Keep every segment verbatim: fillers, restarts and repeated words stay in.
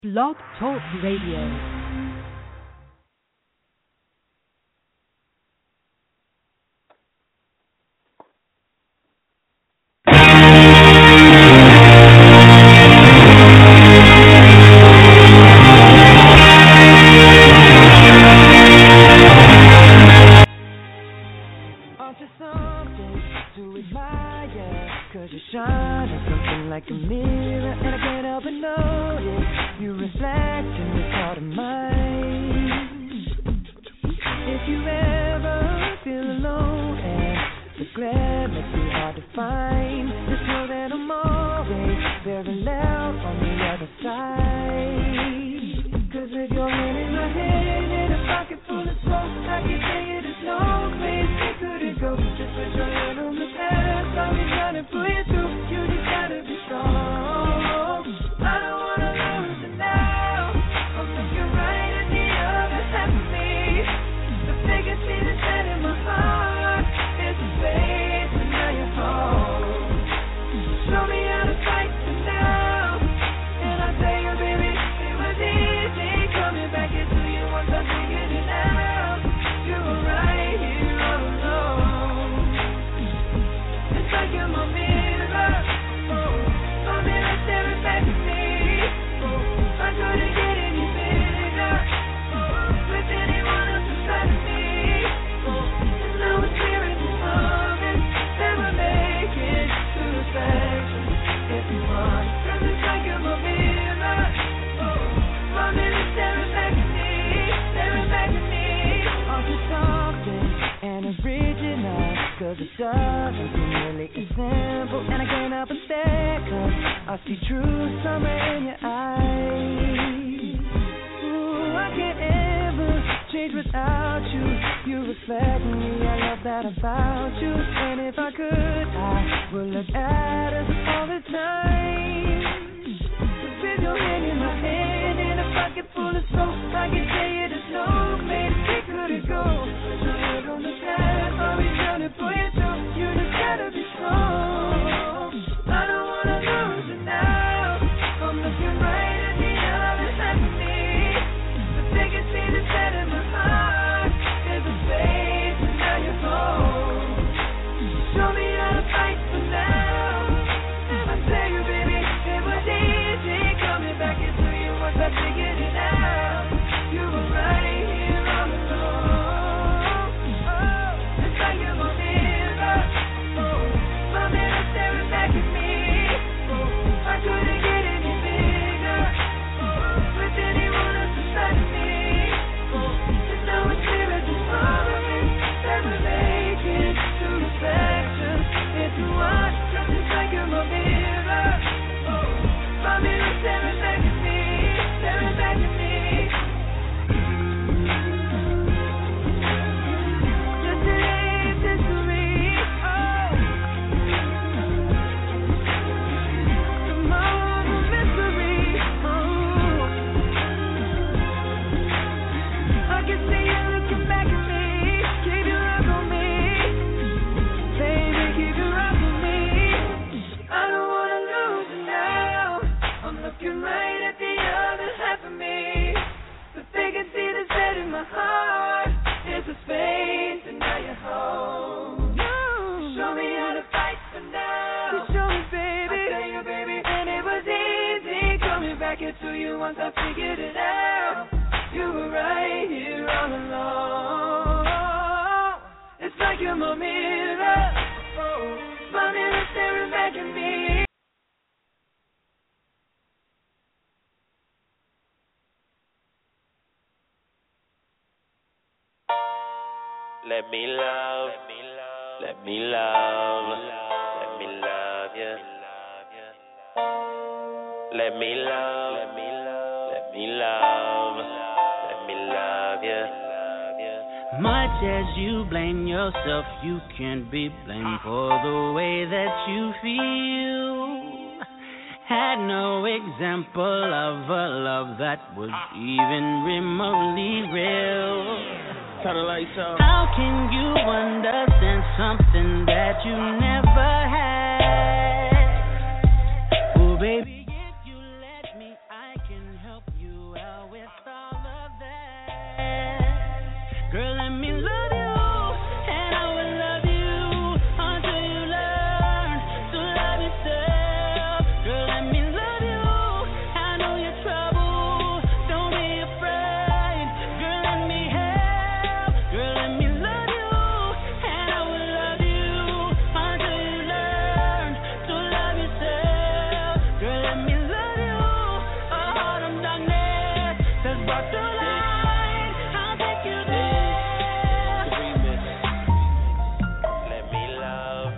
Blog Talk Radio. Let me love, let me love, let me love you. Let me love, let me love, let me love, let me love you. Much as you blame yourself, you can't be blamed for the way that you feel. Had no example of a love that was even remotely real. Turn the lights off. How can you understand something that you never had? Oh, baby, if you let me, I can help you. brought to light. I'll take you there. Let me love,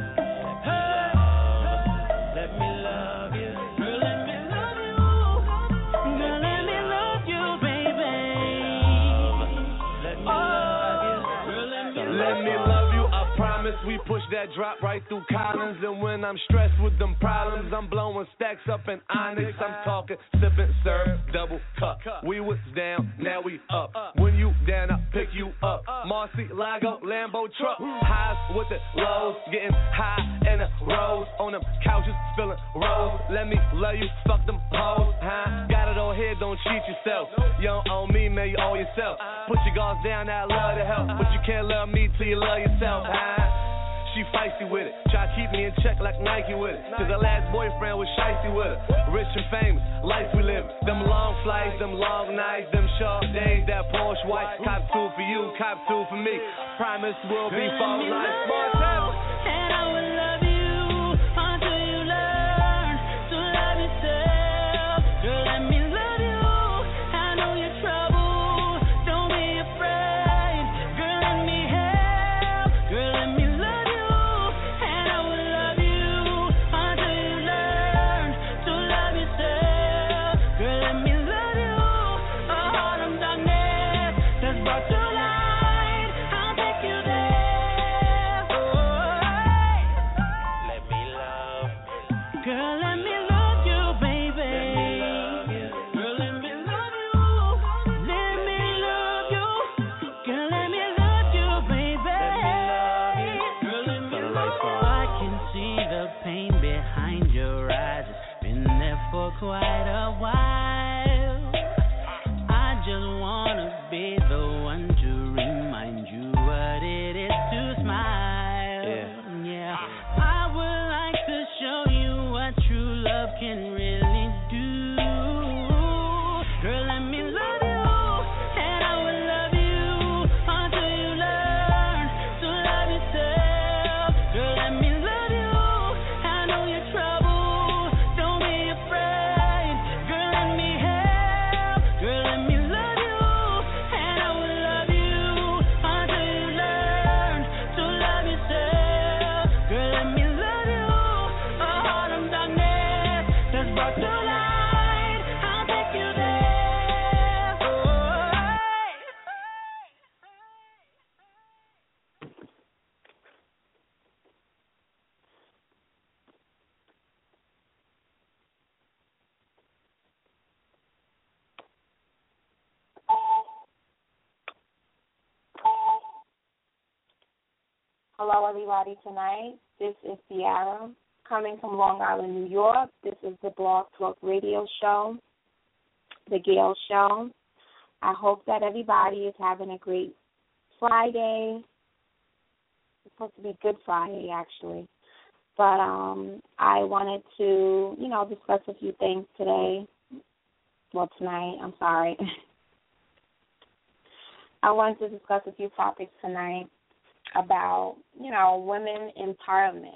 let me love you. Girl, let me love you. Girl, let me love you, baby. Let me love you. Girl, let me Let me love you, I promise. We push that drop right through Collins. And when I'm stressed with them problems, I'm blowing stacks up in Onyx. I'm talking, sipping, serve, double cup. We was down, now we up. When you down, I pick you up. Marcy, Lago, Lambo truck. Highs with the lows, getting high in the rows. On them couches, feeling rose. Let me love you, fuck them hoes, huh? Got it all here, don't cheat yourself. You don't own me, man, you owe yourself. Put your guards down, I love to help. But you can't love me till you love yourself, huh? She feisty with it, try to keep me in check like Nike with it. Cause her last boyfriend was shicey with her. Rich and famous, life we live. Them long flights, them long nights, them short days, that Porsche white. Cop two for you, cop two for me. Promise we'll be for life. Montana. And I will love you until you learn to love yourself. Girl, let me love you. I know you're trouble. Don't be afraid. Girl, let me help. Girl, let me love you. And I will love you until you learn to love yourself. Girl, let me love you. A heart of darkness that's brought to light. I'll take you there. Oh, Let me love, girl, let me love you, baby. love you. Girl, let me love you. Let me love you. Girl, let me love you, baby. Girl, let me love you. I can see the pain behind your eyes. It's been there for quite a while. I just wanna be the one to remind you what it is to smile. Yeah. I would like to show you what true love can really do. Girl, let me love you, and I will love you until you learn to love yourself. Girl, let me love you. I know you're trouble. Don't be afraid. Girl, let me help. Girl, let me love you, and I will love you until you learn to love yourself. Girl, let me love you. A heart of darkness that's brought to light. I'll take you there. Oh, Hello, everybody, tonight. This is Ciara, coming from Long Island, New York. This is the Blog Talk Radio Show, The Gail Show. I hope that everybody is having a great Friday. It's supposed to be Good Friday, actually. But um, I wanted to, you know, discuss a few things today. Well, tonight, I'm sorry. I wanted to discuss a few topics tonight about, you know, women empowerment.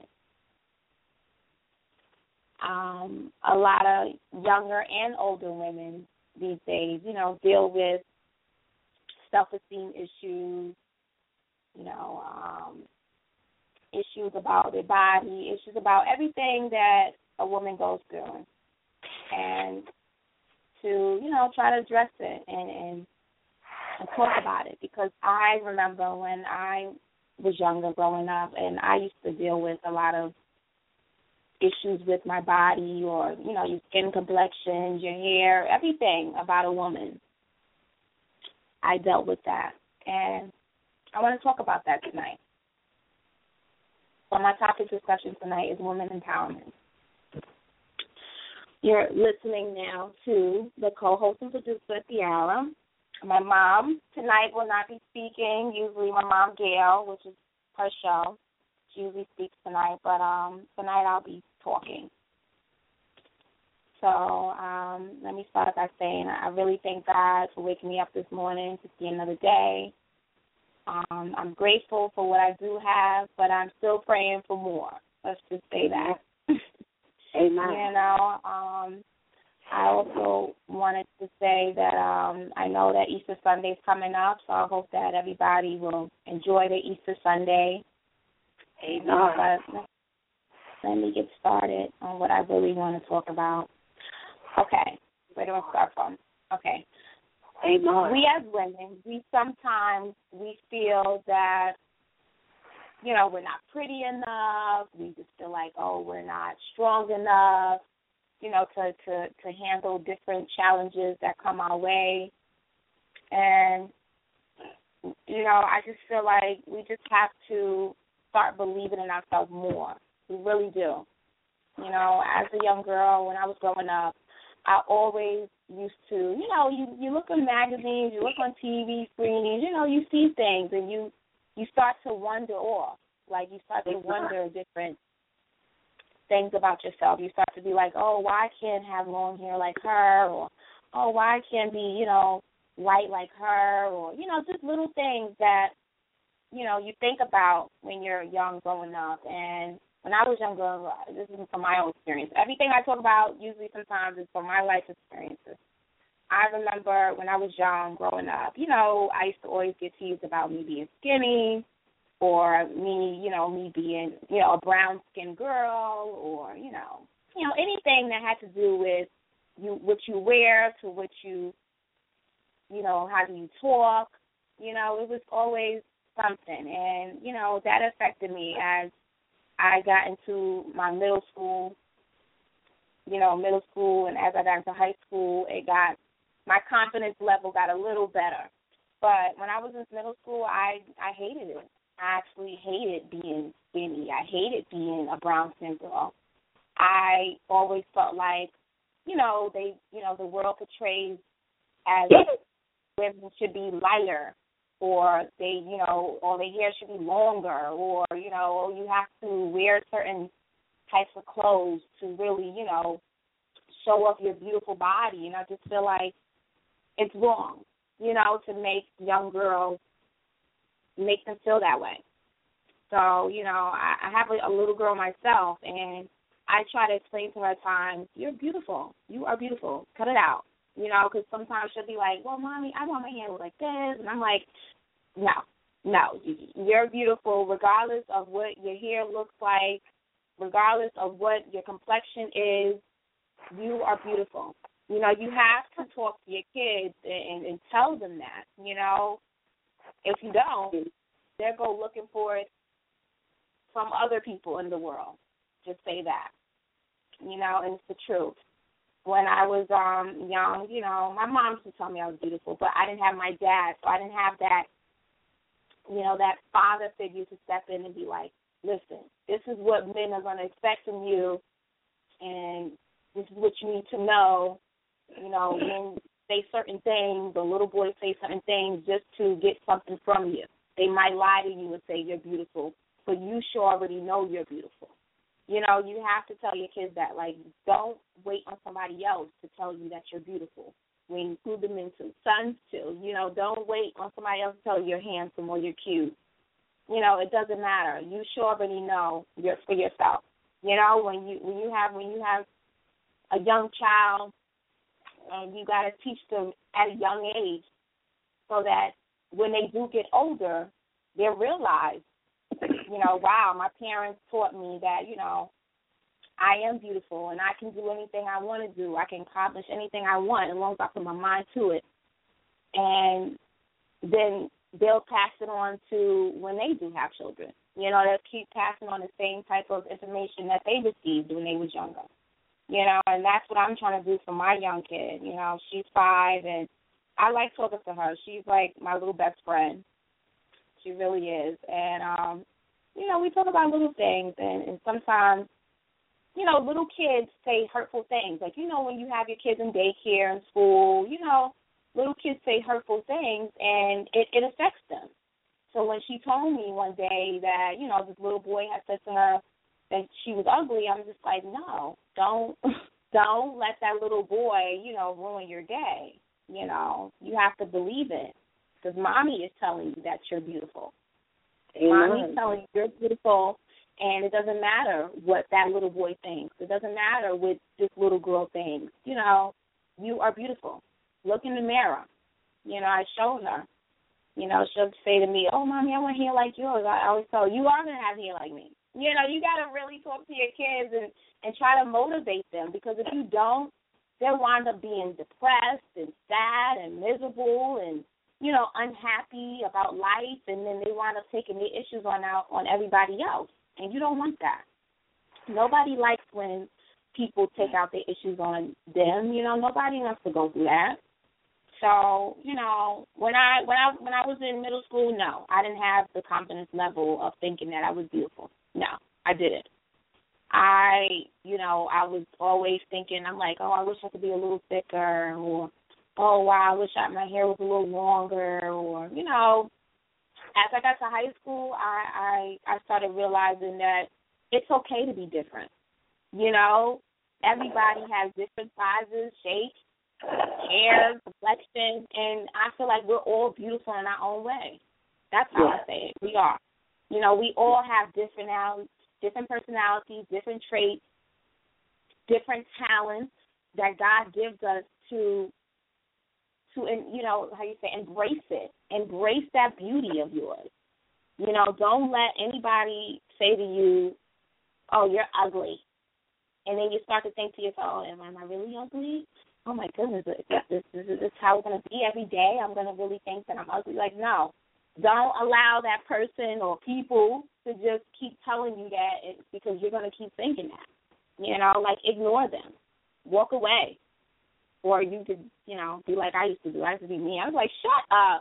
Um, a lot of younger and older women these days, you know, deal with self-esteem issues, you know, um, issues about their body, issues about everything that a woman goes through. And to, you know, try to address it and, and, and talk about it. Because I remember when I was younger growing up, and I used to deal with a lot of issues with my body or, you know, your skin complexion, your hair, everything about a woman. I dealt with that. And I want to talk about that tonight. So my topic discussion tonight is women empowerment. You're listening now to the co-host and producer, Ciara. My mom tonight will not be speaking. Usually my mom, Gail, which is her show, she usually speaks tonight. But um, tonight I'll be talking. So um, let me start by saying I really thank God for waking me up this morning to see another day. Um, I'm grateful for what I do have, but I'm still praying for more. Let's just say that. Amen. You know, um, I also wanted to say that um, I know that Easter Sunday is coming up, so I hope that everybody will enjoy the Easter Sunday. Amen. But let me get started on what I really want to talk about. Okay, where do I start from? Okay. Amen. We as women, we sometimes we feel that, you know, we're not pretty enough. We just feel like, oh, we're not strong enough, you know, to, to, to handle different challenges that come our way. And, you know, I just feel like we just have to start believing in ourselves more. We really do. You know, as a young girl, when I was growing up, I always used to, you know, you, you look in magazines, you look on T V screens, you know, you see things and you, you start to wonder off. Like you start to wonder different things about yourself. You start to be like, oh, why I can't have long hair like her? Or, oh, why I can't be, you know, white like her? Or, you know, just little things that, you know, you think about when you're young growing up. And when I was younger, this is from my own experience. Everything I talk about usually sometimes is from my life experiences. I remember when I was young growing up, you know, I used to always get teased about me being skinny or me, you know, me being, you know, a brown-skinned girl or, you know, you know, anything that had to do with you, what you wear to what you, you know, how do you talk. You know, it was always something. And, you know, that affected me as I got into my middle school, you know, middle school, and as I got into high school, it got, my confidence level got a little better. But when I was in middle school, I, I hated it. I actually hated being skinny. I hated being a brown skin girl. I always felt like, you know, they, you know, the world portrays as women should be lighter, or they, you know, or their hair should be longer, or, you know, you have to wear certain types of clothes to really, you know, show off your beautiful body. And I just feel like it's wrong, you know, to make young girls, make them feel that way. So, you know, I, I have a, a little girl myself, and I try to explain to her at times, you're beautiful. You are beautiful. Cut it out. You know, because sometimes she'll be like, well, Mommy, I want my hair like this. And I'm like, no, no. You're beautiful regardless of what your hair looks like, regardless of what your complexion is. You are beautiful. You know, you have to talk to your kids and, and tell them that, you know. If you don't, they'll go looking for it from other people in the world. Just say that, you know, and it's the truth. When I was um, young, you know, my mom used to tell me I was beautiful, but I didn't have my dad, so I didn't have that, you know, that father figure to step in and be like, listen, this is what men are going to expect from you, and this is what you need to know. You know, men say certain things, the little boys say certain things just to get something from you. They might lie to you and say you're beautiful, but you sure already know you're beautiful. You know, you have to tell your kids that, like, don't wait on somebody else to tell you that you're beautiful. We include them into sons, too. You know, don't wait on somebody else to tell you you're handsome or you're cute. You know, it doesn't matter. You sure already know you're for yourself. You know, when you when you have when you have a young child, and you got to teach them at a young age so that when they do get older, they'll realize, you know, wow, my parents taught me that, you know, I am beautiful and I can do anything I want to do. I can accomplish anything I want as long as I put my mind to it. And then they'll pass it on to when they do have children. You know, they'll keep passing on the same type of information that they received when they was younger. You know, and that's what I'm trying to do for my young kid. You know, she's five, and I like talking to her. She's like my little best friend. She really is. And, um, you know, we talk about little things, and, and sometimes, you know, little kids say hurtful things. Like, you know, when you have your kids in daycare and school, you know, little kids say hurtful things, and it, it affects them. So when she told me one day that, you know, this little boy had said to her that she was ugly, I'm just like, no, don't, don't let that little boy, you know, ruin your day. You know, you have to believe it, because mommy is telling you that you're beautiful. Amen. Mommy's telling you you're beautiful, And it doesn't matter what that little boy thinks. It doesn't matter what this little girl thinks. You know, you are beautiful. Look in the mirror. You know, I showed her. You know, she'll say to me, oh, Mommy, I want hair like yours. I always tell her, you are going to have hair like me. You know, you got to really talk to your kids and, and try to motivate them, because if you don't, they'll wind up being depressed and sad and miserable and, you know, unhappy about life, and then they wind up taking their issues on out on everybody else, and you don't want that. Nobody likes when people take out their issues on them. You know, nobody wants to go through that. So, you know, when I when I when I was in middle school, no, I didn't have the confidence level of thinking that I was beautiful. No, I didn't. I, you know, I was always thinking, I'm like, oh, I wish I could be a little thicker, or, oh, wow, I wish I, my hair was a little longer, or, you know, as I got to high school, I, I, I started realizing that it's okay to be different. You know, everybody has different sizes, shapes, hair, complexion, and I feel like we're all beautiful in our own way. That's how I say it. We are. You know, we all have different different personalities, different traits, different talents that God gives us to, to you know, how you say, embrace it. Embrace that beauty of yours. You know, don't let anybody say to you, oh, you're ugly. And then you start to think to yourself, oh, am I, am I really ugly? Oh, my goodness, is this, is this how it's going to be every day? I'm going to really think that I'm ugly? Like, no. Don't allow that person or people to just keep telling you that, it's because you're going to keep thinking that. You know, like, ignore them. Walk away. Or you could, you know, be like I used to do. I used to be me. I was like, shut up.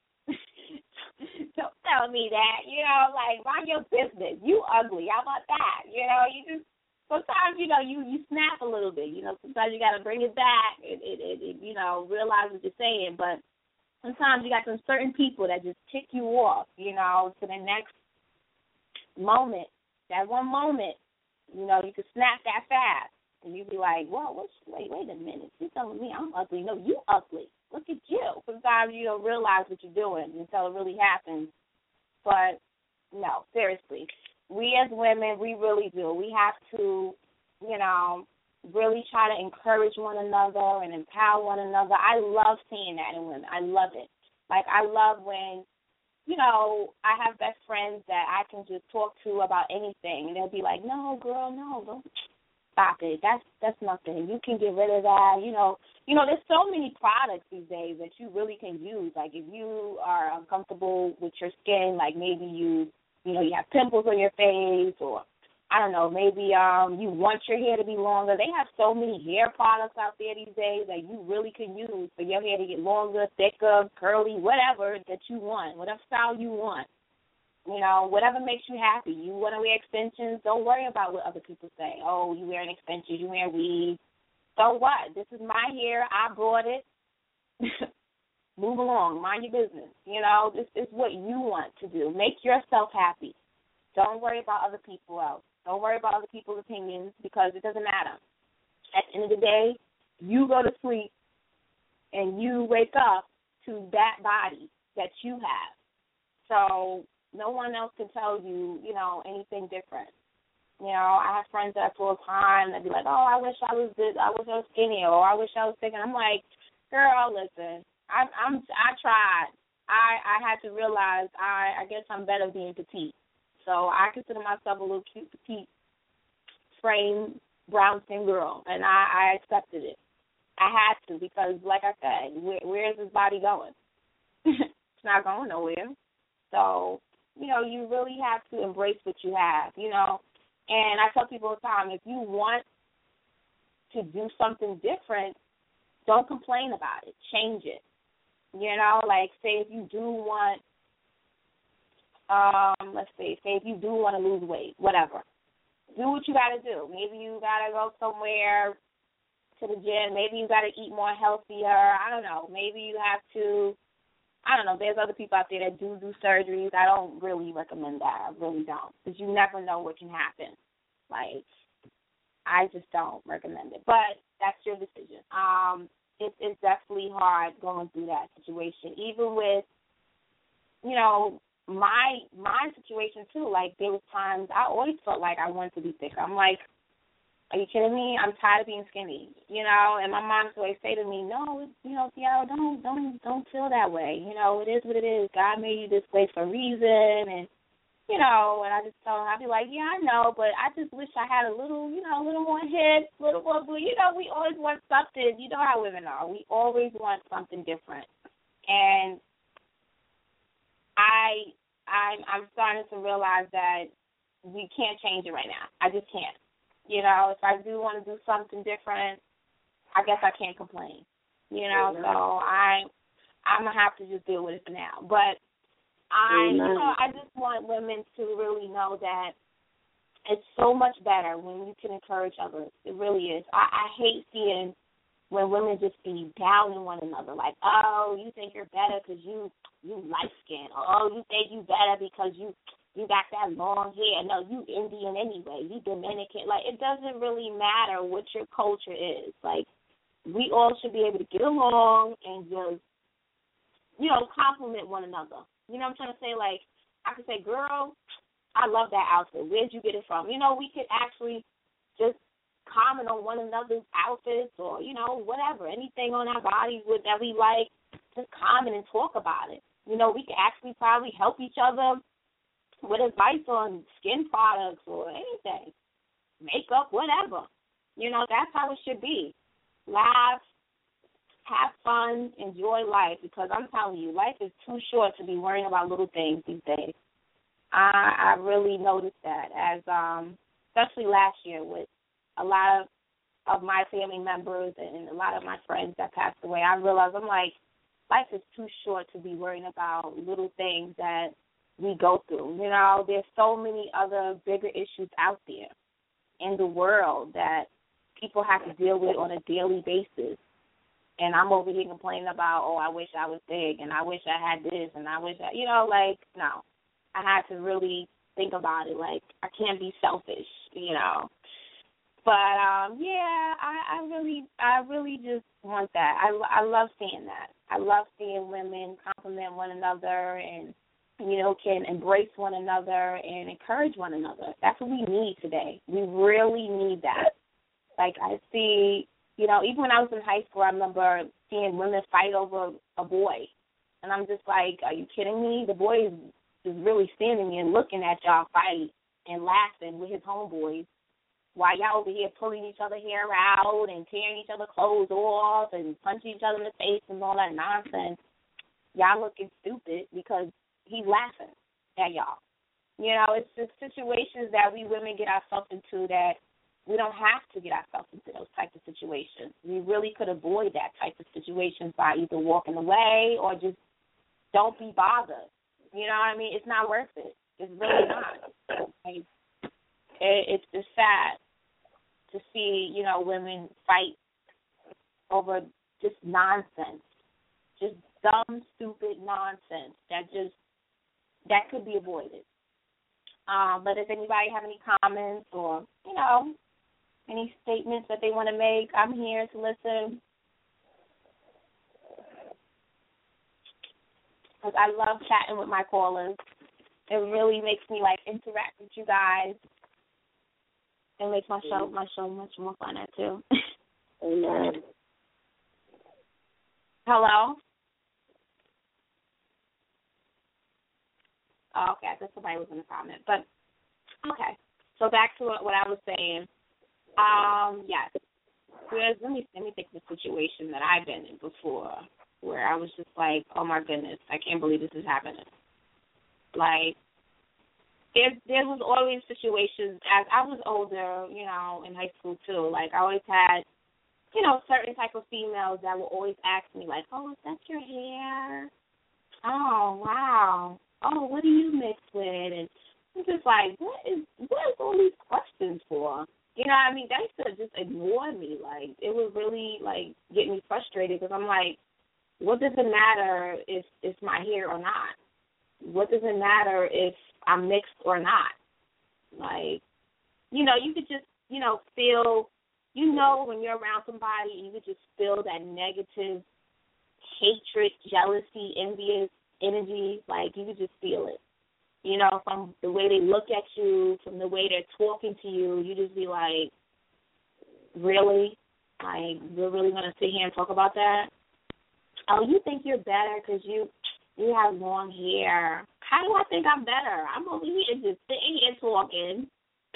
Don't tell me that. You know, like, mind your business. You ugly. How about that? You know, you just, sometimes, you know, you, you snap a little bit. You know, sometimes you got to bring it back and, and, and, and, you know, realize what you're saying. But sometimes you got some certain people that just tick you off, you know, to the next moment. That one moment, you know, you can snap that fast. And you be like, whoa, what's, wait, wait a minute. You're telling me I'm ugly. No, you ugly. Look at you. Sometimes you don't realize what you're doing until it really happens. But, no, seriously. We as women, we really do. We have to, you know, really try to encourage one another and empower one another. I love seeing that in women. I love it. Like, I love when, you know, I have best friends that I can just talk to about anything, and they'll be like, no, girl, no, don't stop it. That's that's nothing. You can get rid of that. You know, you know, there's so many products these days that you really can use. Like, if you are uncomfortable with your skin, like maybe you, you know, you have pimples on your face, or I don't know, maybe um, you want your hair to be longer. They have so many hair products out there these days that you really can use for your hair to get longer, thicker, curly, whatever that you want, whatever style you want. You know, whatever makes you happy. You want to wear extensions, don't worry about what other people say. Oh, you wearing extensions, you wear weave. So what? This is my hair. I brought it. Move along. Mind your business. You know, this is what you want to do. Make yourself happy. Don't worry about other people else. Don't worry about other people's opinions, because it doesn't matter. At the end of the day, you go to sleep and you wake up to that body that you have. So no one else can tell you, you know, anything different. You know, I have friends that all the time that be like, oh, I wish I was this, I wish I was skinny, or I wish I was thick. And I'm like, girl, listen, I, I'm, I tried. I, I had to realize I, I guess I'm better being petite. So I consider myself a little cute, petite, frame, brown-skinned girl, and I, I accepted it. I had to, because, like I said, where, where is this body going? It's not going nowhere. So, you know, you really have to embrace what you have, you know. And I tell people all the time, if you want to do something different, don't complain about it. Change it. You know, like, say if you do want, Um, let's see, say if you do want to lose weight, whatever. Do what you got to do. Maybe you got to go somewhere to the gym. Maybe you got to eat more healthier. I don't know. Maybe you have to, I don't know. There's other people out there that do do surgeries. I don't really recommend that. I really don't, because you never know what can happen. Like, I just don't recommend it. But that's your decision. Um, it, it's definitely hard going through that situation, even with, you know, my my situation too. Like there was times I always felt like I wanted to be thicker. I'm like, are you kidding me? I'm tired of being skinny, you know. And my mom used to always say to me, no, you know, Tiara, don't don't don't feel that way. You know, it is what it is. God made you this way for a reason, and you know. And I just tell her, I'd be like, yeah, I know, but I just wish I had a little, you know, a little more hips, a little more. You know, we always want something. You know how women are. We always want something different, and I I'm I'm starting to realize that we can't change it right now. I just can't. You know, if I do want to do something different, I guess I can't complain. You know, mm-hmm. so I, I'm going to have to just deal with it for now. But I, mm-hmm. you know, I just want women to really know that it's so much better when you can encourage others. It really is. I, I hate seeing when women just be downing one another, like, oh, you think you're better because you, you light-skinned, or oh, you think you better because you, you got that long hair. No, you Indian anyway. You Dominican. Like, it doesn't really matter what your culture is. Like, we all should be able to get along and just, you know, compliment one another. You know what I'm trying to say? Like, I could say, girl, I love that outfit. Where'd you get it from? You know, we could actually just comment on one another's outfits or, you know, whatever. Anything on our bodies with, that we like, just comment and talk about it. You know, we could actually probably help each other with advice on skin products or anything, makeup, whatever. You know, that's how it should be. Laugh, have fun, enjoy life, because I'm telling you, life is too short to be worrying about little things these days. I, I really noticed that, as um, especially last year with a lot of, of my family members and a lot of my friends that passed away. I realized, I'm like, life is too short to be worrying about little things that we go through. You know, there's so many other bigger issues out there in the world that people have to deal with on a daily basis. And I'm over here complaining about, oh, I wish I was big, and I wish I had this, and I wish I, you know, like, no. I had to really think about it. Like, I can't be selfish, you know. But, um, yeah, I, I really, I really just want that. I, I love seeing that. I love seeing women compliment one another and, you know, can embrace one another and encourage one another. That's what we need today. We really need that. Like, I see, you know, even when I was in high school, I remember seeing women fight over a boy. And I'm just like, are you kidding me? The boy is, is really standing there looking at y'all fight and laughing with his homeboys while y'all over here pulling each other hair out and tearing each other clothes off and punching each other in the face and all that nonsense. Y'all looking stupid because he's laughing at y'all. You know, it's just situations that we women get ourselves into that we don't have to get ourselves into those types of situations. We really could avoid that type of situations by either walking away or just don't be bothered. You know what I mean? It's not worth it. It's really not. Like, it, it's just sad to see, you know, women fight over just nonsense, just dumb, stupid nonsense that just that could be avoided. Um, but if anybody have any comments or, you know, any statements that they want to make, I'm here to listen. Because I love chatting with my callers. It really makes me, like, interact with you guys. It makes my show my show much more fun, too. Amen. Hello? Oh, okay, I thought somebody was in the comment. But, okay. So back to what, what I was saying. Um, yes. Whereas, let me, let me think of the situation that I've been in before where I was just like, oh, my goodness, I can't believe this is happening. Like, there, there was always situations, as I was older, you know, in high school, too. Like, I always had, you know, certain type of females that will always ask me, like, oh, is that your hair? Oh, wow. Oh, what do you mix with? And I'm just like, what is what is all these questions for? You know what I mean? They used to just ignore me. Like, it would really, like, get me frustrated because I'm like, what does it matter if it's my hair or not? What does it matter if I'm mixed or not? Like, you know, you could just, you know, feel, you know, when you're around somebody, you could just feel that negative hatred, jealousy, envious energy. Like, you could just feel it. You know, from the way they look at you, from the way they're talking to you, you just be like, really? Like, we're really going to sit here and talk about that? Oh, you think you're better because you you have long hair. How do I think I'm better? I'm over here just sitting here talking.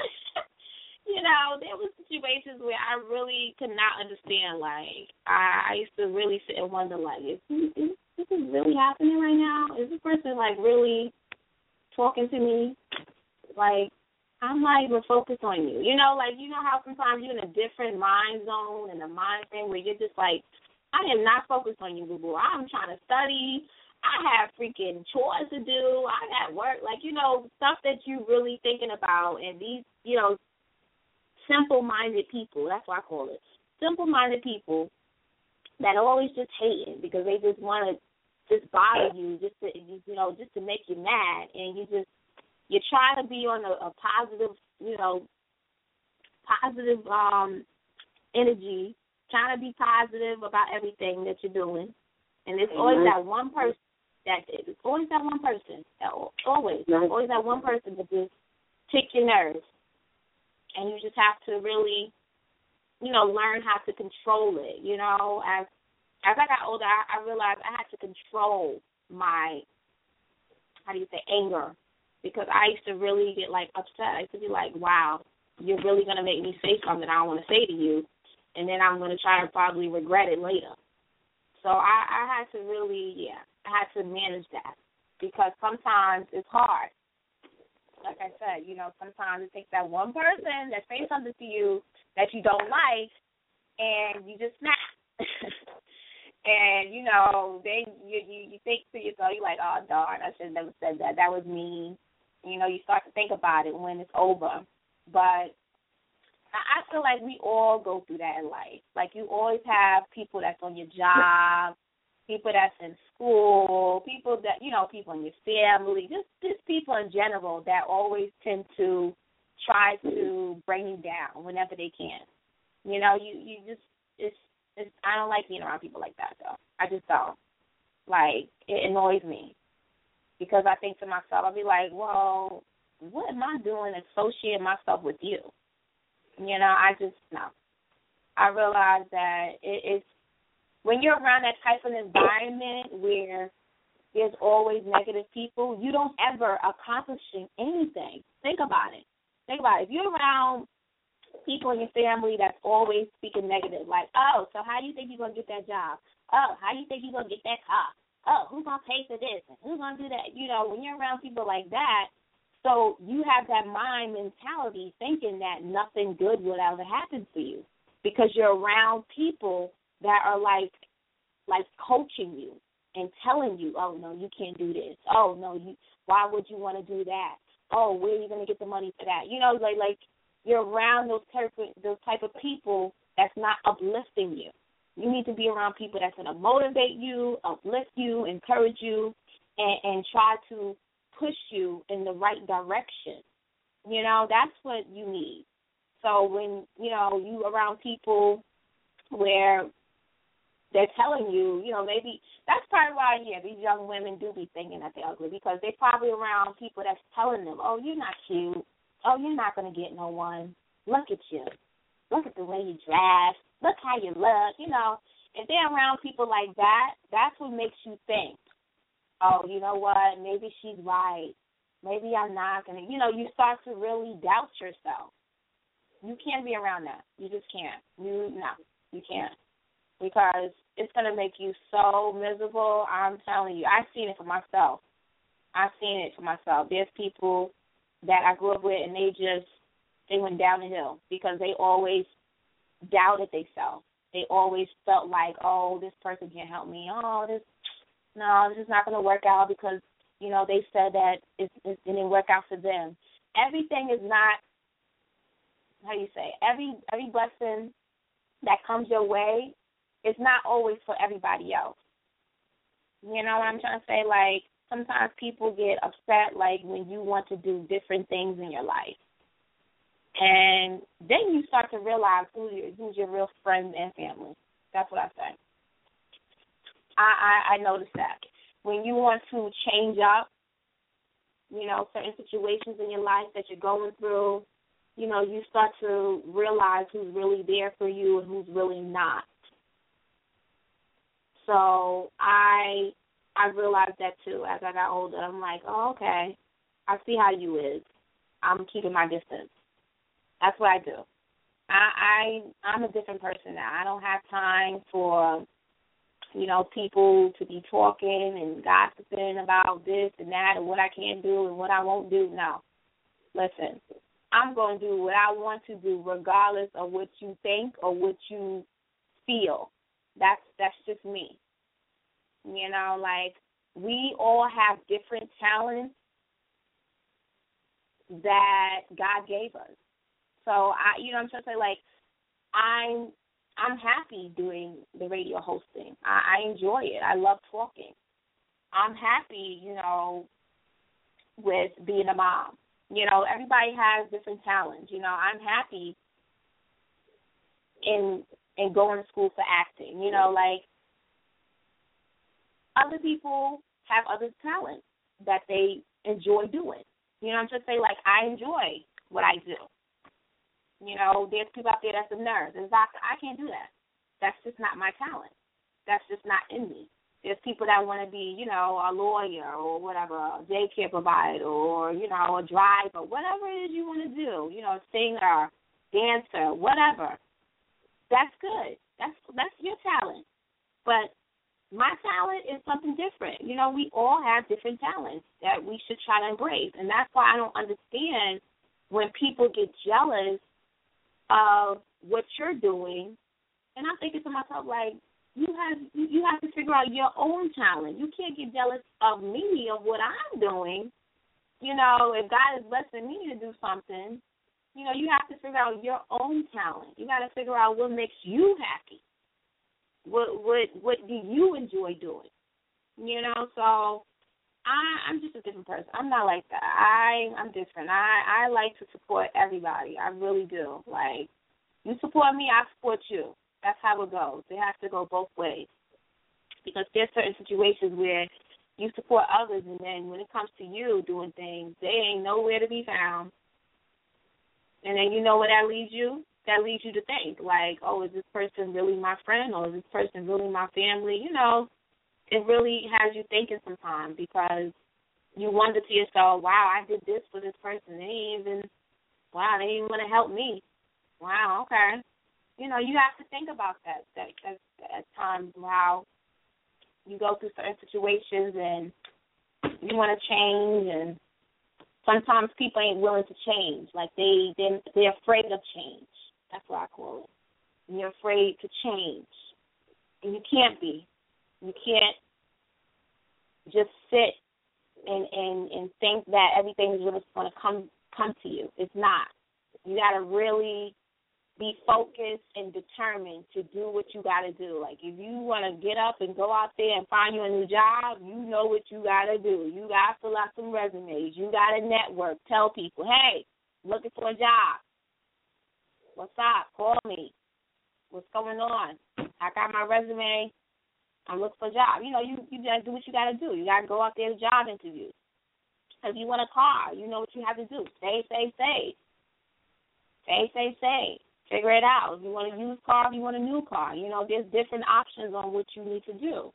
You know, there was situations where I really could not understand. Like, I, I used to really sit and wonder, like, is, is this is really happening right now? Is this person, like, really talking to me? Like, I'm not even focused on you. You know, like, you know how sometimes you're in a different mind zone and a mind thing where you're just like, I am not focused on you, boo-boo. I'm trying to study. I have freaking chores to do. I got work. Like, you know, stuff that you're really thinking about. And these, you know, simple-minded people, that's what I call it, simple-minded people that are always just hating because they just want to just bother you, just to, you know, just to make you mad. And you just, you try to be on a, a positive, you know, positive um, energy, trying to be positive about everything that you're doing. And there's always that one person that it's always that one person. Always. There's always that one person that just tick your nerves. And you just have to really, you know, learn how to control it. You know, as as I got older, I, I realized I had to control my, how do you say, anger. Because I used to really get, like, upset. I used to be like, wow, you're really going to make me say something I don't want to say to you. And then I'm going to try to probably regret it later. So I, I had to really, yeah, I had to manage that because sometimes it's hard. Like I said, you know, sometimes it takes that one person that says something to you that you don't like, and you just snap. And, you know, then you, you, you think to yourself, you're like, oh, darn, I should have never said that. That was mean. You know, you start to think about it when it's over. But I feel like we all go through that in life. Like, you always have people that's on your job, people that's in school, people that, you know, people in your family, just, just people in general that always tend to try to bring you down whenever they can. You know, you, you just, it's, it's, I don't like being around people like that, though. I just don't. Like, it annoys me because I think to myself, I'll be like, well, what am I doing associating myself with you? You know, I just, no. I realize that it, it's, when you're around that type of environment where there's always negative people, you don't ever accomplish anything. Think about it. Think about it. If you're around people in your family that's always speaking negative, like, oh, so how do you think you're going to get that job? Oh, how do you think you're going to get that car? Oh, who's going to pay for this? And who's going to do that? You know, when you're around people like that, so you have that mind mentality thinking that nothing good will ever happen for you because you're around people that are like like coaching you and telling you, oh, no, you can't do this. Oh, no, you. Why would you want to do that? Oh, where are you going to get the money for that? You know, like like you're around those type of, those type of people that's not uplifting you. You need to be around people that's going to motivate you, uplift you, encourage you, and, and try to push you in the right direction. You know, that's what you need. So when, you know, you around people where they're telling you, you know, maybe that's probably why, yeah, these young women do be thinking that they're ugly because they're probably around people that's telling them, oh, you're not cute. Oh, you're not going to get no one. Look at you. Look at the way you dress. Look how you look. You know, if they're around people like that, that's what makes you think, oh, you know what, maybe she's right. Maybe I'm not going to, you know, you start to really doubt yourself. You can't be around that. You just can't. You, no, you can't. Because it's going to make you so miserable. I'm telling you, I've seen it for myself. I've seen it for myself. There's people that I grew up with, and they just, they went down the hill because they always doubted themselves. They always felt like, oh, this person can't help me. Oh, this, no, this is not going to work out because, you know, they said that it, it didn't work out for them. Everything is not, how do you say, every every blessing that comes your way is not always for everybody else. You know what I'm trying to say? Like, sometimes people get upset, like, when you want to do different things in your life. And then you start to realize who your, who's your real friends and family. That's what I say. I, I, I noticed that. When you want to change up, you know, certain situations in your life that you're going through, you know, you start to realize who's really there for you and who's really not. So I I realized that, too, as I got older. I'm like, oh, okay, I see how you is. I'm keeping my distance. That's what I do. I, I, I'm a different person now. I don't have time for, you know, people to be talking and gossiping about this and that and what I can do and what I won't do. No. Listen, I'm going to do what I want to do regardless of what you think or what you feel. That's that's just me. You know, like, we all have different talents that God gave us. So, I, you know what I'm trying to say? Like, I'm, I'm happy doing the radio hosting. I, I enjoy it. I love talking. I'm happy, you know, with being a mom. You know, everybody has different talents. You know, I'm happy in in going to school for acting. You know, like, other people have other talents that they enjoy doing. You know what I'm trying to say? Like, I enjoy what I do. You know, there's people out there that's a nurse, and doctor. I can't do that. That's just not my talent. That's just not in me. There's people that want to be, you know, a lawyer or whatever, a daycare provider or, you know, a driver, whatever it is you want to do, you know, singer, dancer, whatever. That's good. That's that's your talent. But my talent is something different. You know, we all have different talents that we should try to embrace. And that's why I don't understand when people get jealous of what you're doing. And I'm thinking to myself, like, you have you have to figure out your own talent. You can't get jealous of me, of what I'm doing. You know, if God is blessing me to do something, you know, you have to figure out your own talent. You got to figure out what makes you happy. What what what do you enjoy doing? You know, so I I'm just a different person. I'm not like that. I I'm different. I, I like to support everybody. I really do. Like, you support me, I support you. That's how it goes. It has to go both ways. Because there's certain situations where you support others, and then when it comes to you doing things, they ain't nowhere to be found. And then you know where that leads you? That leads you to think, like, oh, is this person really my friend, or is this person really my family? You know, it really has you thinking sometimes, because you wonder to yourself, wow, I did this for this person. They didn't even, wow, they didn't even want to help me. Wow, okay. You know, you have to think about that, that, that at times, how you go through certain situations and you want to change, and sometimes people ain't willing to change. Like, they, they, they're afraid of change. That's what I call it. And you're afraid to change. And you can't be. You can't just sit and, and, and think that everything is just going to come come to you. It's not. You got to really be focused and determined to do what you got to do. Like, if you want to get up and go out there and find you a new job, you know what you got to do. You got to fill out some resumes. You got to network. Tell people, hey, looking for a job. What's up? Call me. What's going on? I got my resume. I'm looking for a job. You know, you, you got to do what you got to do. You got to go out there to job interviews. If you want a car, you know what you have to do. Save, save, save. Save, save, save. Figure it out. If you want a used car, if you want a new car, you know, there's different options on what you need to do.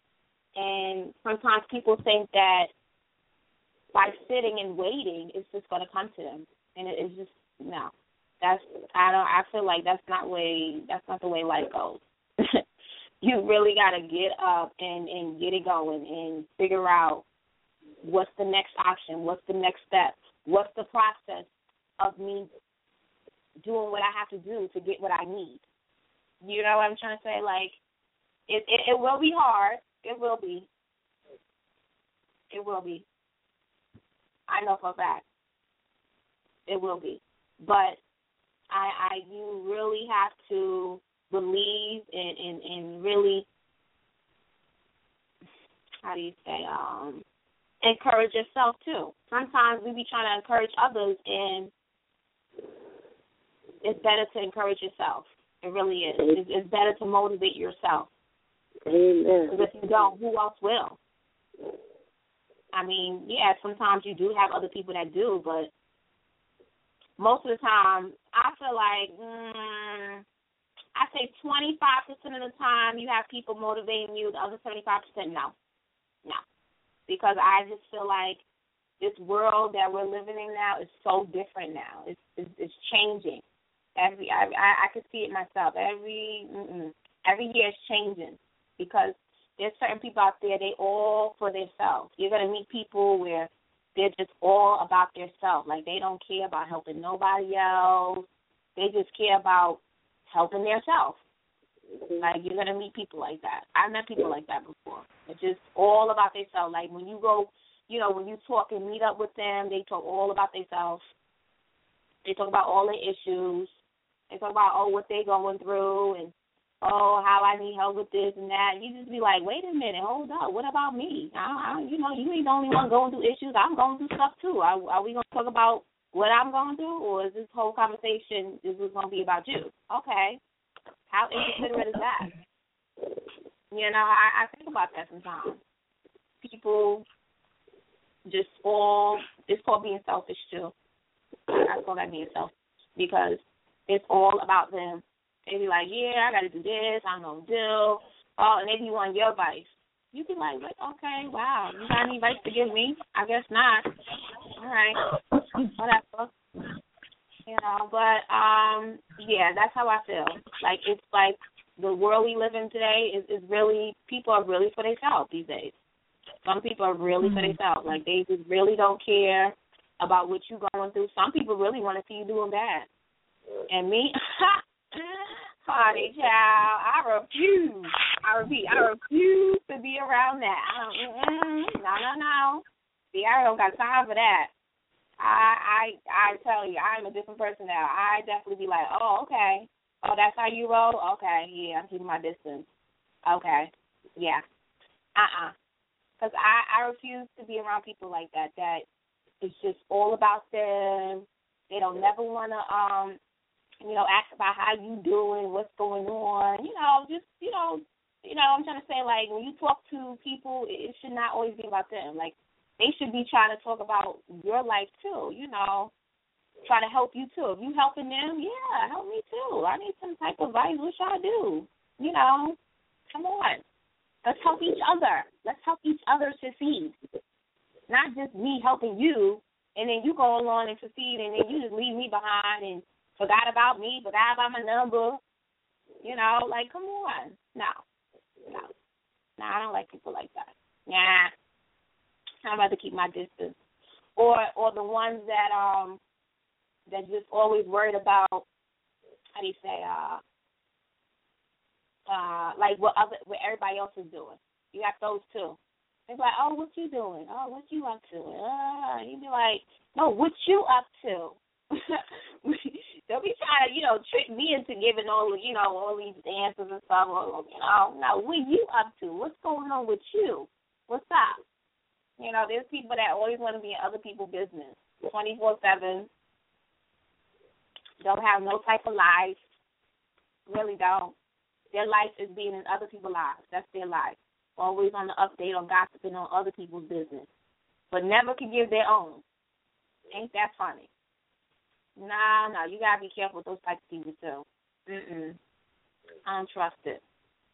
And sometimes people think that by sitting and waiting, it's just going to come to them. And it, it's just, no. That's, I don't, I feel like that's not way, that's not the way life goes. You really got to get up and, and get it going and figure out what's the next option, what's the next step, what's the process of me doing what I have to do to get what I need. You know what I'm trying to say? Like, it, it, it will be hard. It will be. It will be. I know for a fact. It will be. But I, I you really have to believe and, and, and really, how do you say, um, encourage yourself too. Sometimes we be trying to encourage others, and it's better to encourage yourself. It really is. It's, it's better to motivate yourself. Amen. Because if you don't, who else will? I mean, yeah, sometimes you do have other people that do, but most of the time, I feel like, mm, I say twenty-five percent of the time you have people motivating you, the other seventy-five percent, no. No. Because I just feel like this world that we're living in now is so different now. It's it's, it's changing. Every I, I I can see it myself. Every mm-mm, every year it's changing because there's certain people out there, they all for themselves. You're going to meet people where they're just all about themselves. Like, they don't care about helping nobody else. They just care about helping themselves. Like, you're going to meet people like that. I've met people like that before. It's just all about themselves. Like, when you go, you know, when you talk and meet up with them, they talk all about themselves. They talk about all their issues. They talk about, oh, what they're going through and, oh, how I need help with this and that. You just be like, wait a minute, hold up, what about me? I, I, you know, you ain't the only one going through issues. I'm going through stuff too. Are, are we going to talk about what I'm going through, or is this whole conversation is this going to be about you? Okay. How inconsiderate is that? You know, I, I think about that sometimes. People just all, it's called being selfish too. I call that being selfish because it's all about them. They be like, yeah, I got to do this, I'm going to do. Oh, and they be wanting your advice. You be like, okay, wow, you got any advice to give me? I guess not. All right, whatever. You know, but, um, yeah, that's how I feel. Like, it's like the world we live in today is, is really, people are really for themselves these days. Some people are really mm-hmm. for themselves. Like, they just really don't care about what you're going through. Some people really want to see you doing bad. And me, honey, child, I refuse. I repeat, I refuse to be around that. I don't, mm-mm, no, no, no. See, I don't got time for that. I, I, I tell you, I'm a different person now. I definitely be like, oh, okay. Oh, that's how you roll? Okay, yeah, I'm keeping my distance. Okay, yeah. Uh-uh. Because I, I refuse to be around people like that, that it's just all about them. They don't never want to, um, you know, ask about how you doing, what's going on. You know, just, you know, you know, I'm trying to say, like, when you talk to people, it should not always be about them. Like, they should be trying to talk about your life, too, you know, try to help you, too. If you helping them, yeah, help me, too. I need some type of advice. What should I do? You know, come on. Let's help each other. Let's help each other succeed. Not just me helping you, and then you go along and succeed, and then you just leave me behind and forgot about me, forgot about my number. You know, like, come on. No. No. No, I don't like people like that. Nah. I'm about to keep my distance. Or or the ones that um that just always worried about, how do you say, uh uh like what other what everybody else is doing. You got those too. They're like, oh, what you doing? Oh, what you up to? Uh, you be like, no, what you up to? They'll be trying to, you know, trick me into giving all, you know, all these answers and stuff. You know, no, what you up to? What's going on with you? What's up? You know, there's people that always want to be in other people's business, twenty-four seven. Don't have no type of life. Really don't. Their life is being in other people's lives. That's their life. Always on the update or gossiping on other people's business. But never can give their own. Ain't that funny? Nah, no, you got to be careful with those type of people, too. Mm-mm. I don't trust it.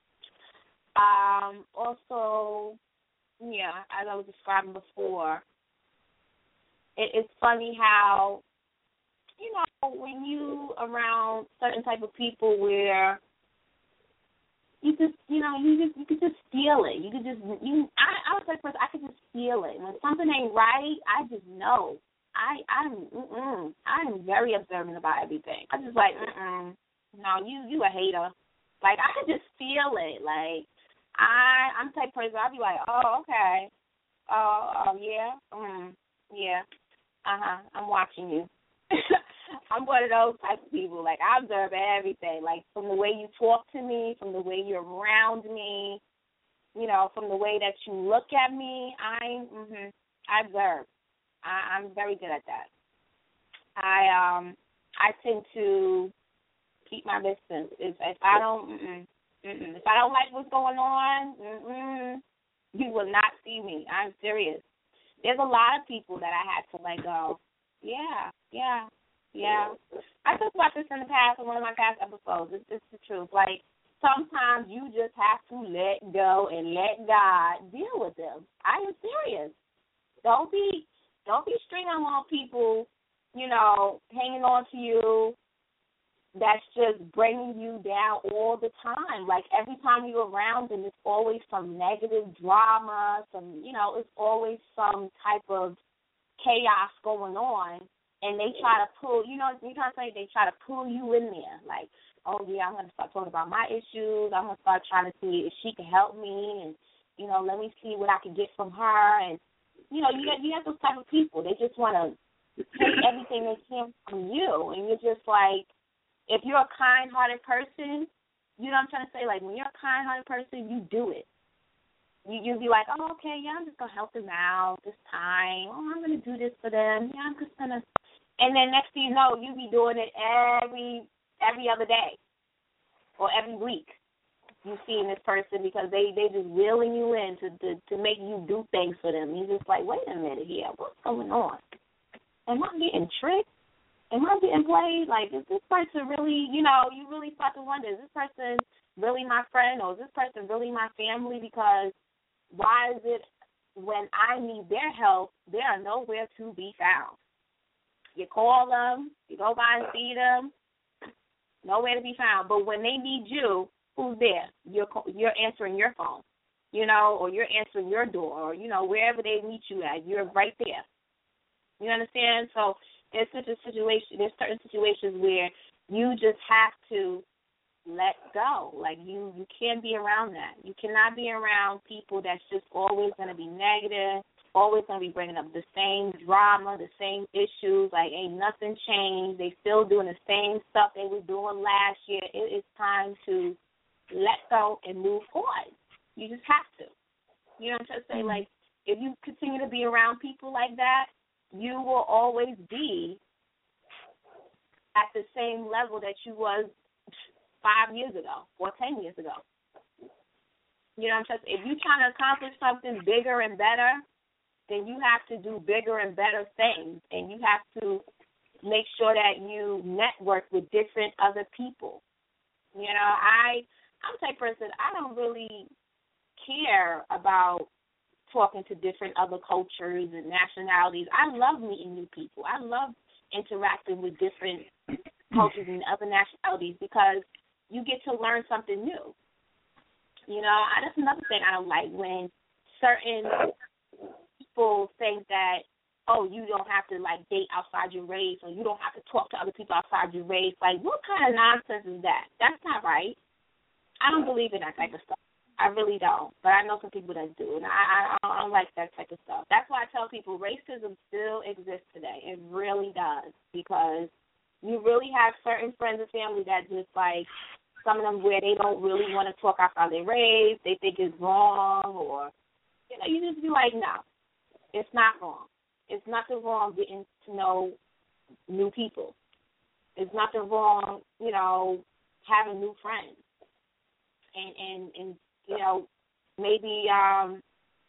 Um, also, yeah, as I was describing before, it, it's funny how, you know, when you around certain type of people where you just, you know, you just, you could just feel it. You could just, you, I, I was like, first, I could just feel it. When something ain't right, I just know. I, I'm, mm-mm, I'm very observant about everything. I'm just like, mm-mm, no, you, you a hater. Like, I could just feel it. Like, I, I'm the type of person, I'll be like, oh, okay. Oh, oh yeah, mm, yeah, uh-huh, I'm watching you. I'm one of those type of people. Like, I observe everything. Like, from the way you talk to me, from the way you're around me, you know, from the way that you look at me, I, mm-hmm, I observe. I, I'm very good at that. I um I tend to keep my distance. If, if I don't, mm-mm, mm-mm. if I don't like what's going on, mm-mm, you will not see me. I'm serious. there's a lot of people that I had to let go. Yeah, yeah, yeah. I talked about this in the past, in one of my past episodes. It's, it's the truth. Like, sometimes you just have to let go and let God deal with them. I am serious. Don't be, don't be stringing along people, you know, hanging on to you. That's just bringing you down all the time. Like, every time you're around them, it's always some negative drama, some, you know, it's always some type of chaos going on, and they try to pull, you know, you know what I'm saying? They try to pull you in there. Like, oh, yeah, I'm going to start talking about my issues. I'm going to start trying to see if she can help me, and, you know, let me see what I can get from her. And, you know, you got, you have those type of people. They just want to take everything they can from you, and you're just like, if you're a kind-hearted person, you know what I'm trying to say? Like, when you're a kind-hearted person, you do it. You, you'll be like, oh, okay, yeah, I'm just going to help them out this time. Oh, I'm going to do this for them. Yeah, I'm just going to. And then next thing you know, you be doing it every every other day or every week. You seeing this person because they, they just reeling you in to, to, to make you do things for them. You're just like, wait a minute here. What's going on? Am I getting tricked? Am I getting played? Like, is this person really, you know, you really start to wonder, is this person really my friend, or is this person really my family? Because why is it when I need their help, they are nowhere to be found? You call them, you go by and see them, nowhere to be found. But when they need you, who's there? You're, you're answering your phone, you know, or you're answering your door, or, you know, wherever they meet you at, you're right there. You understand? So there's such a situation, there's certain situations where you just have to let go. Like, you, you can't be around that. You cannot be around people that's just always going to be negative, always going to be bringing up the same drama, the same issues, like ain't nothing changed. They still doing the same stuff they were doing last year. It is time to let go and move on. You just have to. You know what I'm trying to say? Like, if you continue to be around people like that, you will always be at the same level that you was five years ago or ten years ago. You know what I'm saying? If you're trying to accomplish something bigger and better, then you have to do bigger and better things, and you have to make sure that you network with different other people. You know, I, I'm the type of person, I don't really care about talking to different other cultures and nationalities. I love meeting new people. I love interacting with different cultures and other nationalities because you get to learn something new. You know, I, that's another thing I don't like, when certain people think that, oh, you don't have to, like, date outside your race, or you don't have to talk to other people outside your race. Like, what kind of nonsense is that? That's not right. I don't believe in that type of stuff. I really don't, but I know some people that do, and I, I, I don't like that type of stuff. That's why I tell people racism still exists today. It really does, because you really have certain friends and family that just, like, some of them where they don't really want to talk outside their race, they think it's wrong, or, you know, you just be like, no, it's not wrong. It's nothing wrong getting to know new people. It's nothing wrong, you know, having new friends. And, and, and you know, maybe um,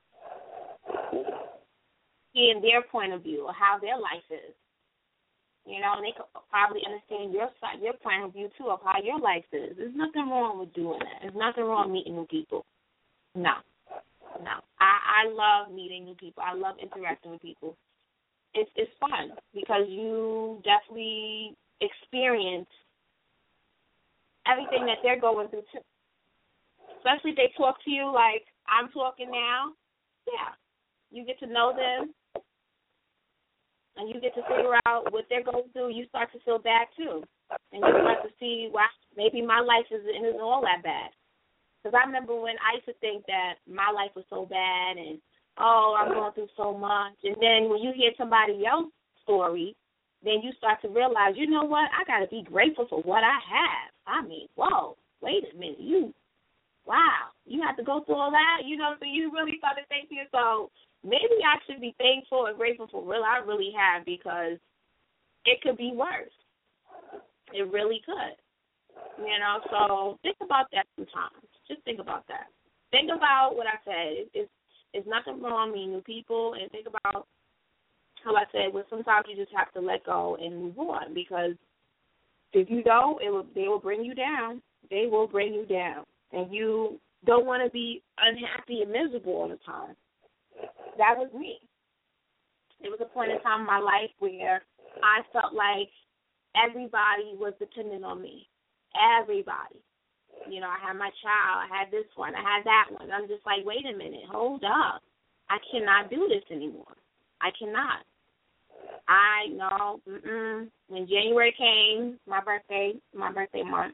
seeing their point of view or how their life is. You know, and they could probably understand your side, your point of view, too, of how your life is. There's nothing wrong with doing that. There's nothing wrong meeting new people. No. No. I, I love meeting new people. I love interacting with people. It's, it's fun because you definitely experience everything that they're going through, too. Especially if they talk to you like I'm talking now, yeah. You get to know them, and you get to figure out what they're going through. You start to feel bad, too. And you start to see why maybe my life isn't, isn't all that bad. Because I remember when I used to think that my life was so bad and, oh, I'm going through so much. And then when you hear somebody else's story, then you start to realize, you know what, I got to be grateful for what I have. I mean, whoa, wait a minute, you. Wow, you have to go through all that, you know, so you really start to think to yourself, maybe I should be thankful and grateful for what I really have, because it could be worse. It really could. You know, so think about that sometimes. Just think about that. Think about what I said. It's, it's nothing don't go on meet new people, and think about how I said, well, sometimes you just have to let go and move on, because if you don't, it will, they will bring you down. They will bring you down, and you don't want to be unhappy and miserable all the time. That was me. There was a point in time in my life where I felt like everybody was dependent on me. Everybody. You know, I had my child, I had this one, I had that one. I'm just like, wait a minute, hold up. I cannot do this anymore. I cannot. I know, mm-mm. When January came, my birthday, my birthday month,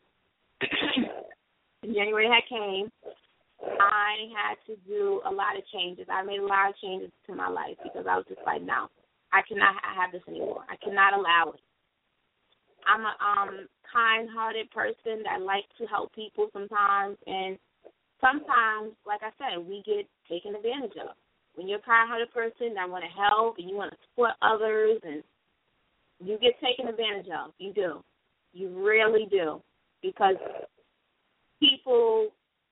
when January had came, I had to do a lot of changes. I made a lot of changes to my life because I was just like, no, I cannot have this anymore. I cannot allow it. I'm a um, kind-hearted person that likes to help people sometimes, and sometimes, like I said, we get taken advantage of. When you're a kind-hearted person that want to help and you want to support others, and you get taken advantage of. You do. You really do. Because people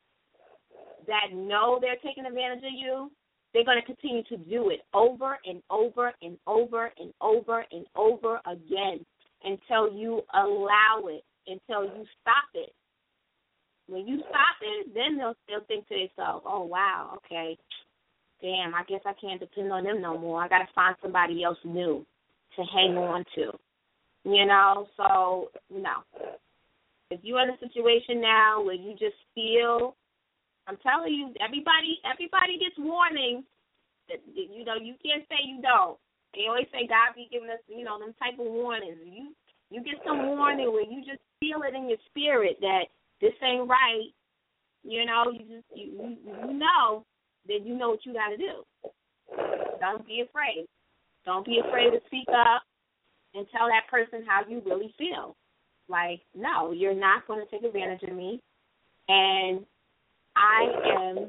that know they're taking advantage of you, they're going to continue to do it over and over and over and over and over again until you allow it, until you stop it. When you stop it, then they'll still think to themselves, oh, wow, okay, damn, I guess I can't depend on them no more. I got to find somebody else new to hang on to, you know? So, no. If you're in a situation now where you just feel, I'm telling you, everybody everybody gets warnings. That, you know, you can't say you don't. They always say God be giving us, you know, them type of warnings. You you get some warning where you just feel it in your spirit that this ain't right. You know, you just you, you, you know, then you know what you got to do. Don't be afraid. Don't be afraid to speak up and tell that person how you really feel. Like, no, you're not going to take advantage of me, and I am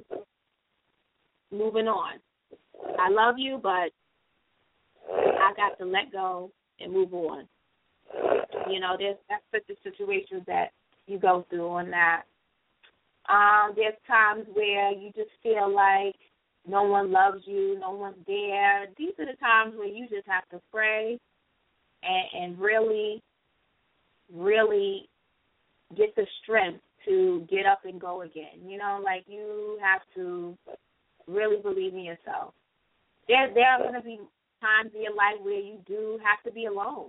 moving on. I love you, but I got to let go and move on. You know, there's that's such a situations that you go through on that. Um, there's times where you just feel like no one loves you, no one's there. These are the times where you just have to pray and, and really, really get the strength to get up and go again. You know, like you have to really believe in yourself. There, there are going to be times in your life where you do have to be alone.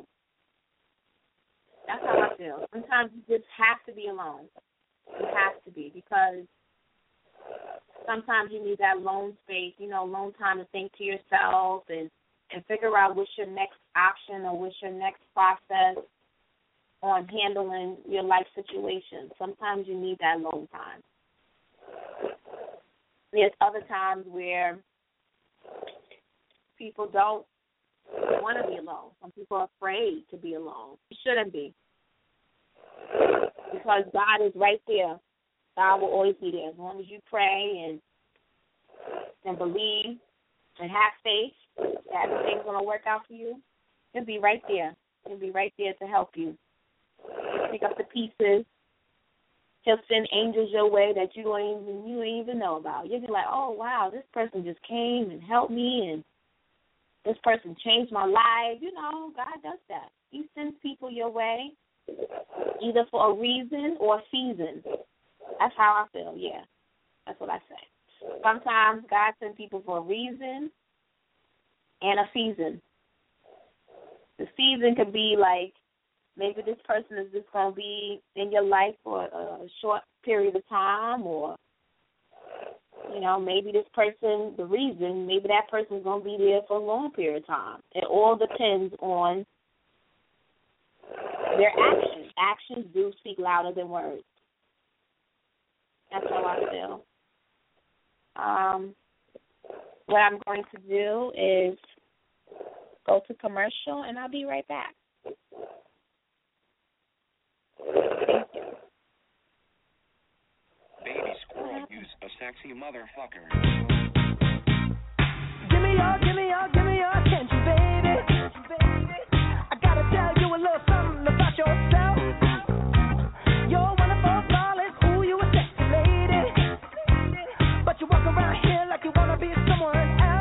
That's how I feel. Sometimes you just have to be alone. You have to be, because sometimes you need that alone space, you know, alone time to think to yourself and, and figure out what's your next option or what's your next process on handling your life situation. Sometimes you need that alone time. There's other times where people don't want to be alone. Some people are afraid to be alone. You shouldn't be. Because God is right there. God will always be there. As long as you pray and and believe and have faith that everything's going to work out for you, He'll be right there. He'll be right there to help you. Pick up the pieces. He'll send angels your way that you don't even you don't even know about. You'll be like, oh, wow, this person just came and helped me, and this person changed my life. You know, God does that. He sends people your way, either for a reason or a season. That's how I feel, yeah. That's what I say. Sometimes God sends people for a reason and a season. The season could be like, maybe this person is just going to be in your life for a short period of time, or, you know, maybe this person, the reason, maybe that person is going to be there for a long period of time. It all depends on their actions. Actions do speak louder than words. That's how I feel. Um, what I'm going to do is go to commercial, and I'll be right back. Thank you. Baby squirrel use a sexy motherfucker. Give me your, give me your, give me your attention, baby. I gotta tell you a little something about yourself. You're wonderful, flawless, ooh, you a sexy lady. But you walk around here like you wanna be someone else.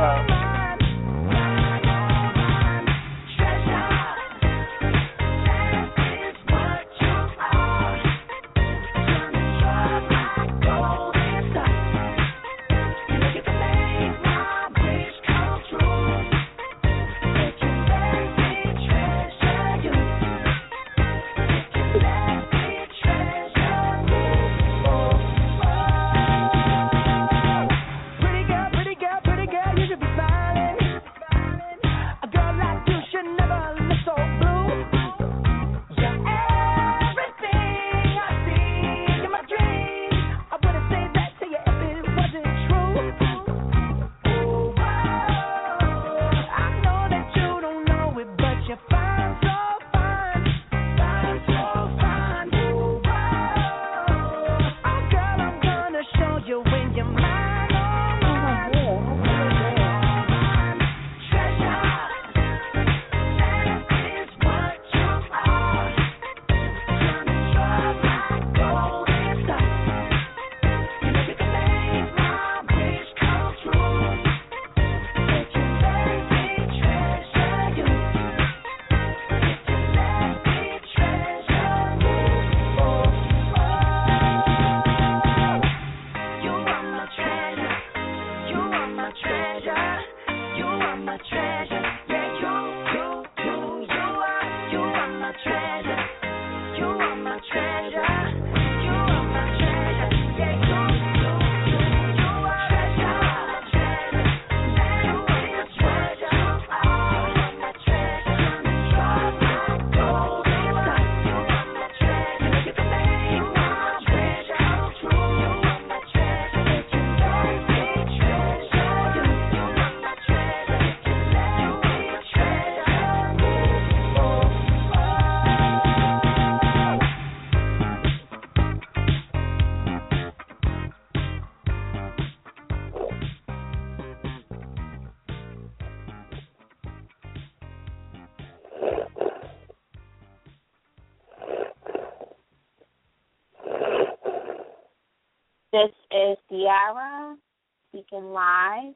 This is Tiara speaking live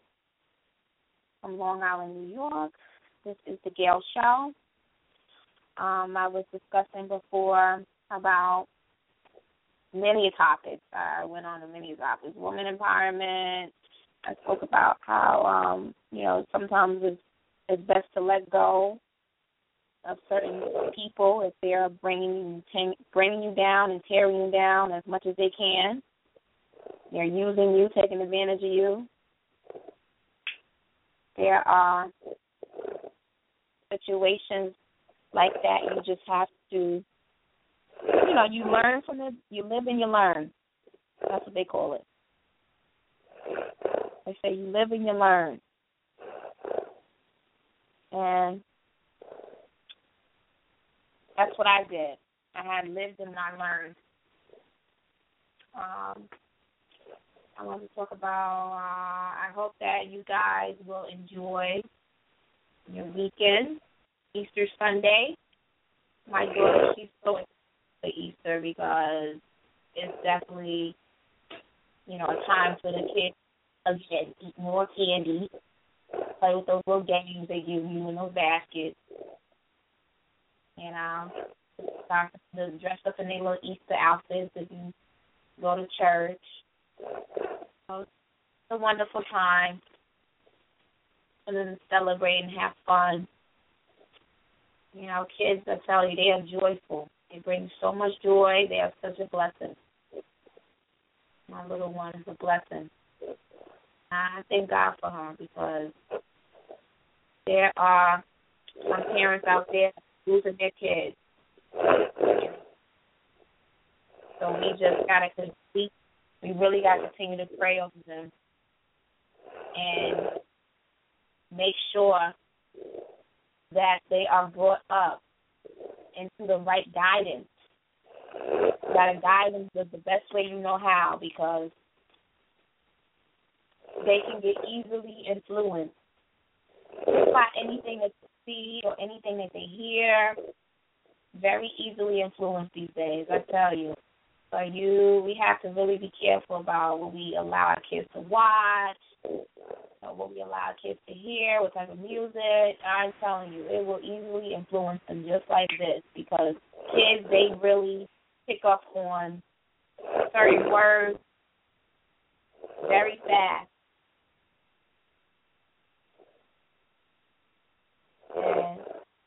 from Long Island, New York. This is the Gail Show. Um, I was discussing before about many topics. I went on to many topics. Women empowerment. I spoke about how, um, you know, sometimes it's, it's best to let go of certain people if they're bringing you, bringing you down and tearing you down as much as they can. They're using you, taking advantage of you. There are situations like that. You just have to, you know, you learn from it. You live and you learn. That's what they call it. They say you live and you learn. And that's what I did. I had lived and I learned. Um, I want to talk about, uh, I hope that you guys will enjoy your weekend, Easter Sunday. My daughter, she's so excited for Easter because it's definitely, you know, a time for the kids again, eat more candy, play with those little games they give you in those baskets, you know, start to dress up in their little Easter outfits if you go to church. So it's a wonderful time for them to celebrate and have fun. You know, kids, I tell you, they are joyful. They bring so much joy. They are such a blessing. My little one is a blessing. I thank God for her because there are some parents out there losing their kids. So we just got to complete, we really got to continue to pray over them and make sure that they are brought up into the right guidance. You got to guide them the, the best way you know how because they can get easily influenced by anything that they see or anything that they hear. Very easily influenced these days, I tell you. So you, we have to really be careful about what we allow our kids to watch. know, what we allow kids to hear, what type of music. I'm telling you, it will easily influence them just like this because kids, they really pick up on certain words very fast. And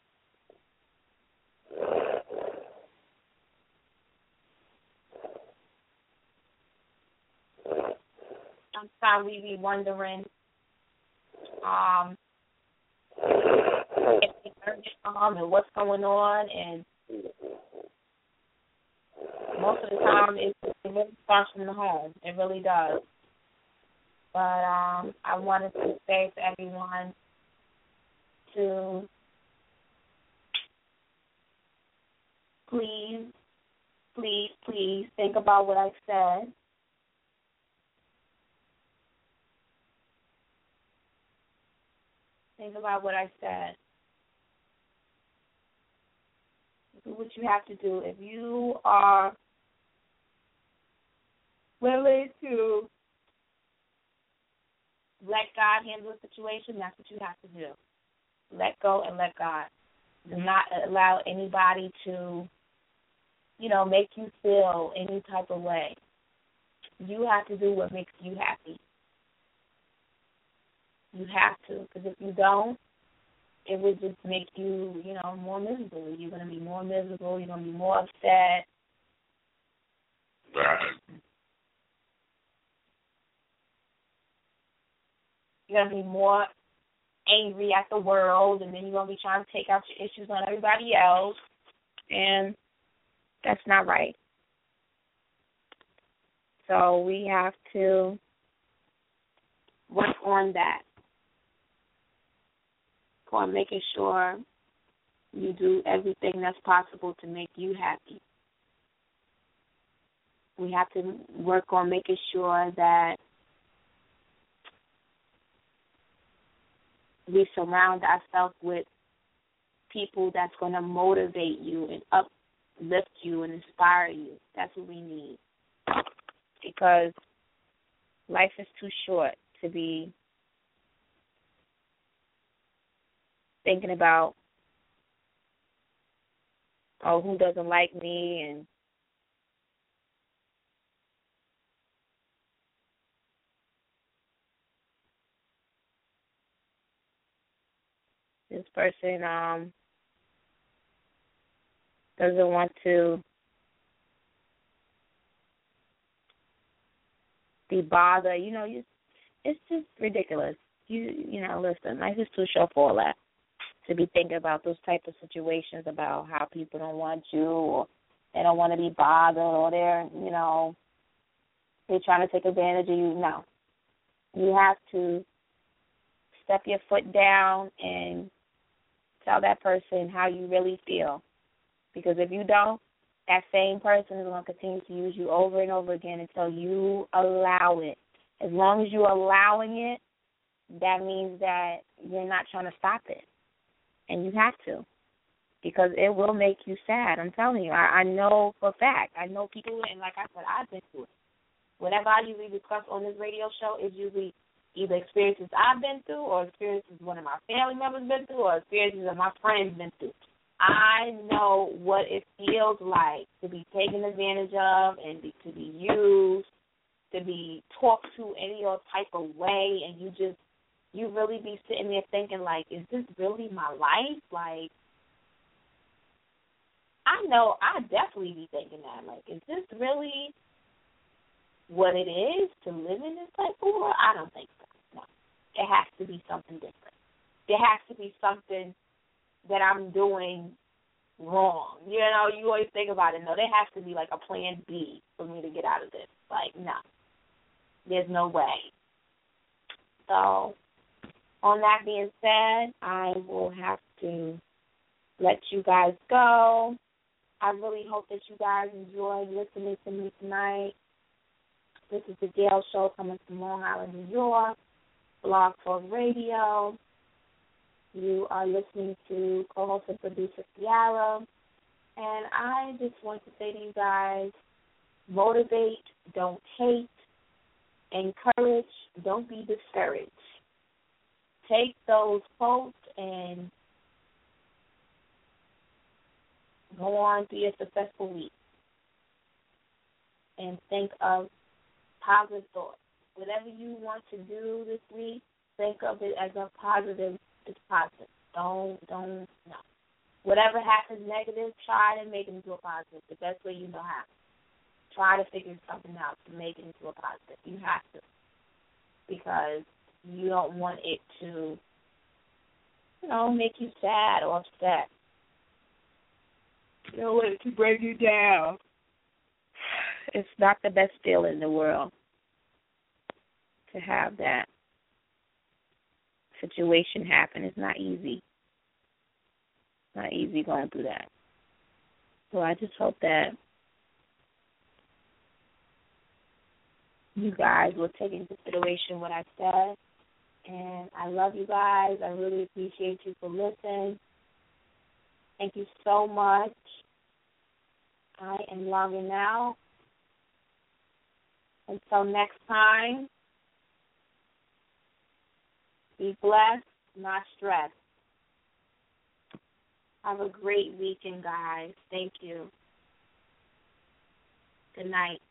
sometimes we be wondering um, if they learned it from and what's going on, and most of the time it, it really starts from the home. It really does. But um, I wanted to say to everyone to please, please, please think about what I said. Think about what I said. Do what you have to do. If you are willing to let God handle the situation, that's what you have to do. Let go and let God. Do not allow anybody to, you know, make you feel any type of way. You have to do what makes you happy. You have to, because if you don't, it would just make you, you know, more miserable. You're going to be more miserable. You're going to be more upset. You're going to be more angry at the world, and then you're going to be trying to take out your issues on everybody else, and that's not right. So we have to work on that. On making sure you do everything that's possible to make you happy. We have to work on making sure that we surround ourselves with people that's going to motivate you and uplift you and inspire you. That's what we need. Because life is too short to be thinking about, oh, who doesn't like me, and this person um doesn't want to be bothered. You know, you, it's just ridiculous. You you know, listen, life is too short for all that. To be thinking about those type of situations about how people don't want you or they don't want to be bothered or they're, you know, they're trying to take advantage of you. No. You have to step your foot down and tell that person how you really feel. Because if you don't, that same person is going to continue to use you over and over again until you allow it. As long as you're allowing it, that means that you're not trying to stop it. And you have to, because it will make you sad. I'm telling you. I, I know for a fact. I know people, and like I said, I've been through it. Whatever I usually discuss on this radio show is usually either experiences I've been through or experiences one of my family members been through or experiences that my friends been through. I know what it feels like to be taken advantage of and be, to be used, to be talked to any other type of way, and you just, you really be sitting there thinking, like, is this really my life? Like, I know I definitely be thinking that. Like, is this really what it is to live in this type of world? I don't think so. No. It has to be something different. There has to be something that I'm doing wrong. You know, you always think about it. No, there has to be, like, a plan B for me to get out of this. Like, no. There's no way. So, on that being said, I will have to let you guys go. I really hope that you guys enjoyed listening to me tonight. This is the Gail Show coming from Long Island, New York, Blog Talk Radio. You are listening to co-host and producer Ciara. And I just want to say to you guys, motivate, don't hate, encourage, don't be discouraged. take those quotes and go on through your successful week and think of positive thoughts. Whatever you want to do this week, think of it as a positive. It's positive. Don't, don't, no. Whatever happens negative, try to make it into a positive. The best way you know how. Try to figure something out to make it into a positive. You have to. Because you don't want it to, you know, make you sad or upset. You don't want it to bring you down. It's not the best feeling in the world to have that situation happen. It's not easy. It's not easy going through that. So I just hope that you guys will take into consideration what I said. And I love you guys. I really appreciate you for listening. Thank you so much. I am logging out. Until next time, be blessed, not stressed. Have a great weekend, guys. Thank you. Good night.